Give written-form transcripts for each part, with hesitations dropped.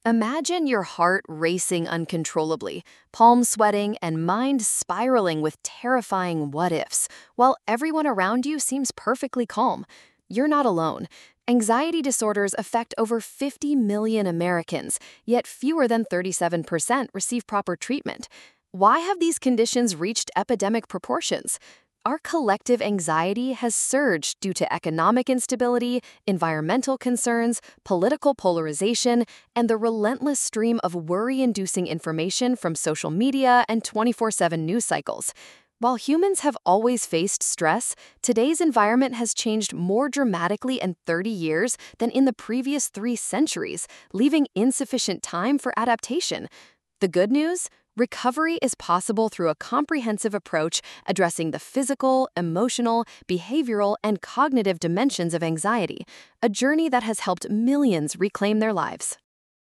Imagine your heart racing uncontrollably, palms sweating, and mind spiraling with terrifying what ifs, while everyone around you seems perfectly calm. You're not alone. Anxiety disorders affect over 50 million Americans, yet fewer than 37% receive proper treatment. Why have these conditions reached epidemic proportions? Our collective anxiety has surged due to economic instability, environmental concerns, political polarization, and the relentless stream of worry-inducing information from social media and 24/7 news cycles. While humans have always faced stress, today's environment has changed more dramatically in 30 years than in the previous 3 centuries, leaving insufficient time for adaptation. The good news? Recovery is possible through a comprehensive approach addressing the physical, emotional, behavioral, and cognitive dimensions of anxiety, a journey that has helped millions reclaim their lives.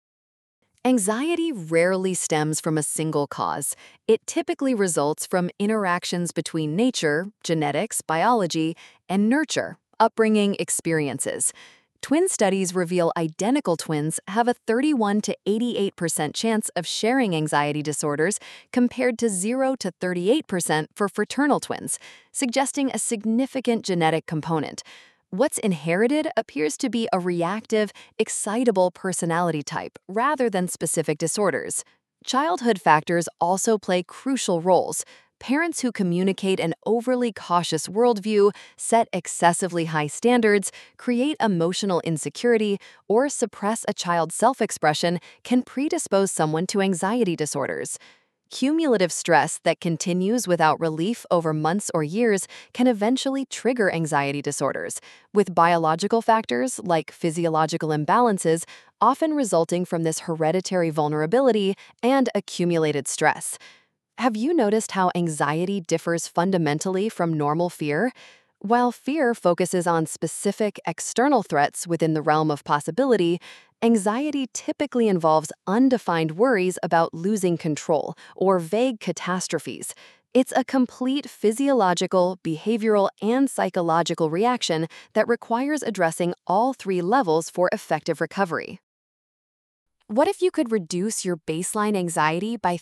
Anxiety rarely stems from a single cause. It typically results from interactions between nature, genetics, biology, and nurture, upbringing, experiences. Twin studies reveal identical twins have a 31 to 88% chance of sharing anxiety disorders compared to 0 to 38% for fraternal twins, suggesting a significant genetic component. What's inherited appears to be a reactive, excitable personality type rather than specific disorders. Childhood factors also play crucial roles. Parents who communicate an overly cautious worldview, set excessively high standards, create emotional insecurity, or suppress a child's self-expression can predispose someone to anxiety disorders. Cumulative stress that continues without relief over months or years can eventually trigger anxiety disorders, with biological factors like physiological imbalances often resulting from this hereditary vulnerability and accumulated stress. Have you noticed how anxiety differs fundamentally from normal fear? While fear focuses on specific external threats within the realm of possibility, anxiety typically involves undefined worries about losing control or vague catastrophes. It's a complete physiological, behavioral, and psychological reaction that requires addressing all three levels for effective recovery. What if you could reduce your baseline anxiety by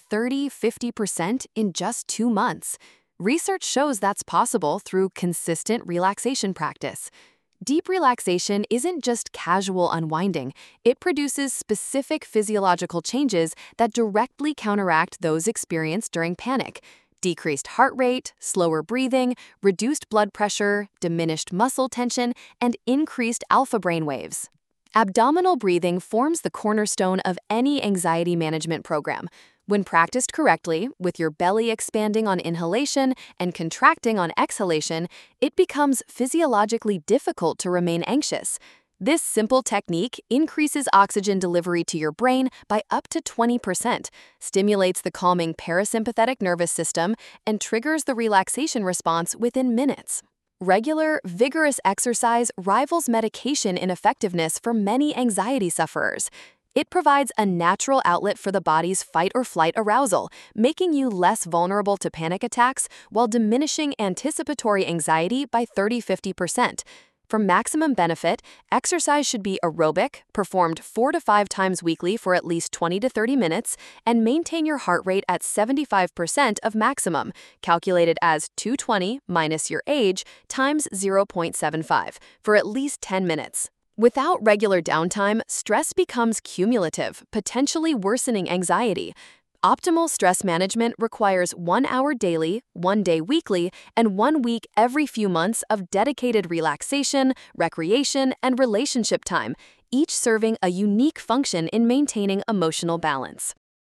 30–50% in just 2 months? Research shows that's possible through consistent relaxation practice. Deep relaxation isn't just casual unwinding, it produces specific physiological changes that directly counteract those experienced during panic. Decreased heart rate, slower breathing, reduced blood pressure, diminished muscle tension, and increased alpha brainwaves. Abdominal breathing forms the cornerstone of any anxiety management program. When practiced correctly, with your belly expanding on inhalation and contracting on exhalation, it becomes physiologically difficult to remain anxious. This simple technique increases oxygen delivery to your brain by up to 20%, stimulates the calming parasympathetic nervous system, and triggers the relaxation response within minutes. Regular, vigorous exercise rivals medication in effectiveness for many anxiety sufferers. It provides a natural outlet for the body's fight-or-flight arousal, making you less vulnerable to panic attacks while diminishing anticipatory anxiety by 30–50%. For maximum benefit, exercise should be aerobic, performed 4 to 5 times weekly for at least 20 to 30 minutes, and maintain your heart rate at 75% of maximum, calculated as 220 minus your age times 0.75, for at least 10 minutes. Without regular downtime, stress becomes cumulative, potentially worsening anxiety. Optimal stress management requires 1 hour daily, 1 day weekly, and 1 week every few months of dedicated relaxation, recreation, and relationship time, each serving a unique function in maintaining emotional balance.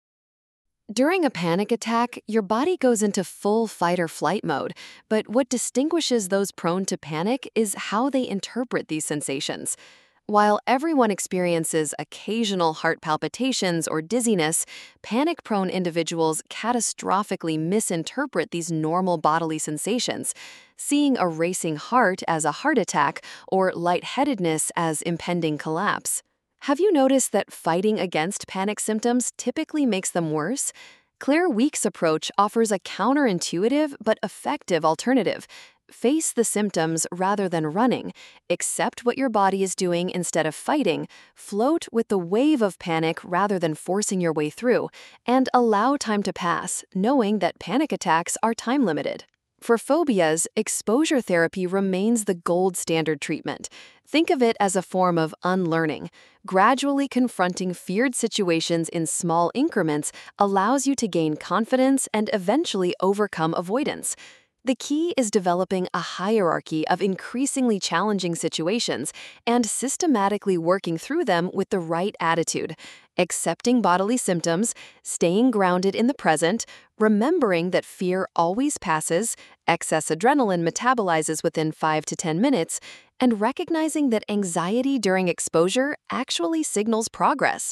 During a panic attack, your body goes into full fight-or-flight mode, but what distinguishes those prone to panic is how they interpret these sensations. While everyone experiences occasional heart palpitations or dizziness, panic-prone individuals catastrophically misinterpret these normal bodily sensations, seeing a racing heart as a heart attack or lightheadedness as impending collapse. Have you noticed that fighting against panic symptoms typically makes them worse? Claire Weekes' approach offers a counterintuitive but effective alternative. Face the symptoms rather than running. Accept what your body is doing instead of fighting. Float with the wave of panic rather than forcing your way through. And allow time to pass, knowing that panic attacks are time limited. For phobias, exposure therapy remains the gold standard treatment. Think of it as a form of unlearning. Gradually confronting feared situations in small increments allows you to gain confidence and eventually overcome avoidance. The key is developing a hierarchy of increasingly challenging situations and systematically working through them with the right attitude, accepting bodily symptoms, staying grounded in the present, remembering that fear always passes, excess adrenaline metabolizes within 5 to 10 minutes, and recognizing that anxiety during exposure actually signals progress.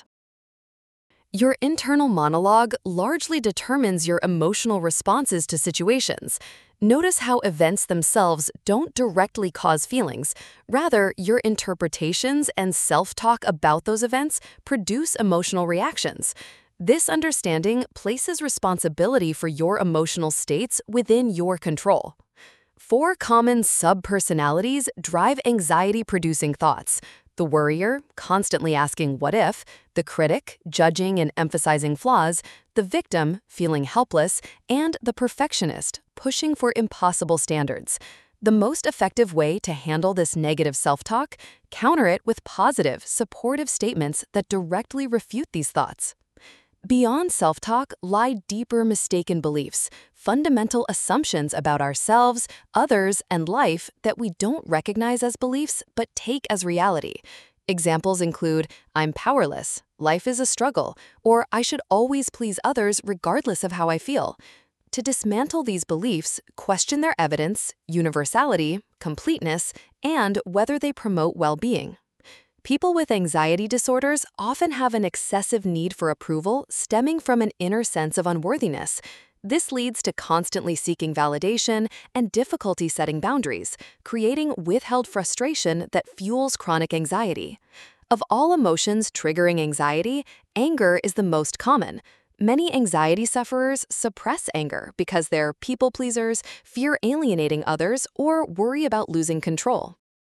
Your internal monologue largely determines your emotional responses to situations. Notice how events themselves don't directly cause feelings. Rather, your interpretations and self-talk about those events produce emotional reactions. This understanding places responsibility for your emotional states within your control. 4 common subpersonalities drive anxiety-producing thoughts. The worrier, constantly asking what if, the critic, judging and emphasizing flaws, the victim, feeling helpless, and the perfectionist, pushing for impossible standards. The most effective way to handle this negative self-talk, counter it with positive, supportive statements that directly refute these thoughts. Beyond self-talk lie deeper mistaken beliefs, fundamental assumptions about ourselves, others, and life that we don't recognize as beliefs but take as reality. Examples include, I'm powerless, life is a struggle, or I should always please others regardless of how I feel. To dismantle these beliefs, question their evidence, universality, completeness, and whether they promote well-being. People with anxiety disorders often have an excessive need for approval stemming from an inner sense of unworthiness. This leads to constantly seeking validation and difficulty setting boundaries, creating withheld frustration that fuels chronic anxiety. Of all emotions triggering anxiety, anger is the most common. Many anxiety sufferers suppress anger because they're people pleasers, fear alienating others, or worry about losing control.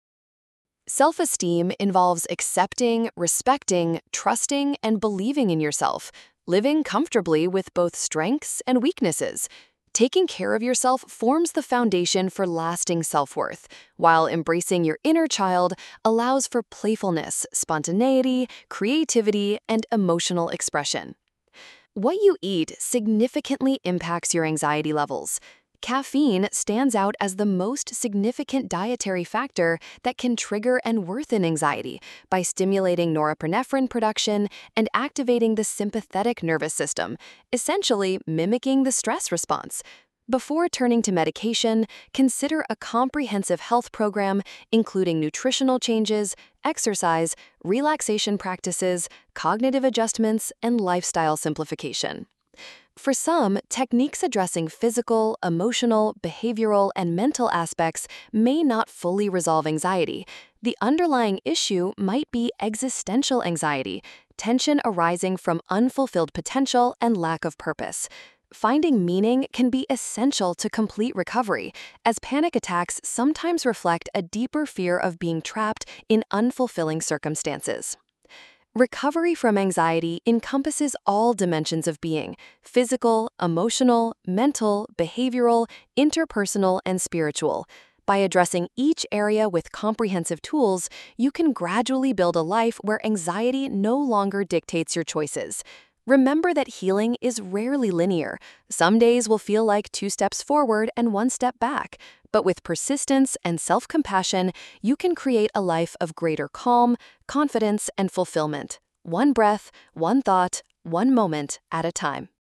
Self-esteem involves accepting, respecting, trusting, and believing in yourself, living comfortably with both strengths and weaknesses. Taking care of yourself forms the foundation for lasting self-worth, while embracing your inner child allows for playfulness, spontaneity, creativity, and emotional expression. What you eat significantly impacts your anxiety levels. Caffeine stands out as the most significant dietary factor that can trigger and worsen anxiety by stimulating norepinephrine production and activating the sympathetic nervous system, essentially mimicking the stress response. Before turning to medication, consider a comprehensive health program including nutritional changes, exercise, relaxation practices, cognitive adjustments, and lifestyle simplification. For some, techniques addressing physical, emotional, behavioral, and mental aspects may not fully resolve anxiety. The underlying issue might be existential anxiety, tension arising from unfulfilled potential and lack of purpose. Finding meaning can be essential to complete recovery, as panic attacks sometimes reflect a deeper fear of being trapped in unfulfilling circumstances. Recovery from anxiety encompasses all dimensions of being: physical, emotional, mental, behavioral, interpersonal, and spiritual. By addressing each area with comprehensive tools, you can gradually build a life where anxiety no longer dictates your choices. Remember that healing is rarely linear. Some days will feel like 2 steps forward and 1 step back. But with persistence and self-compassion, you can create a life of greater calm, confidence, and fulfillment. One breath, one thought, one moment at a time.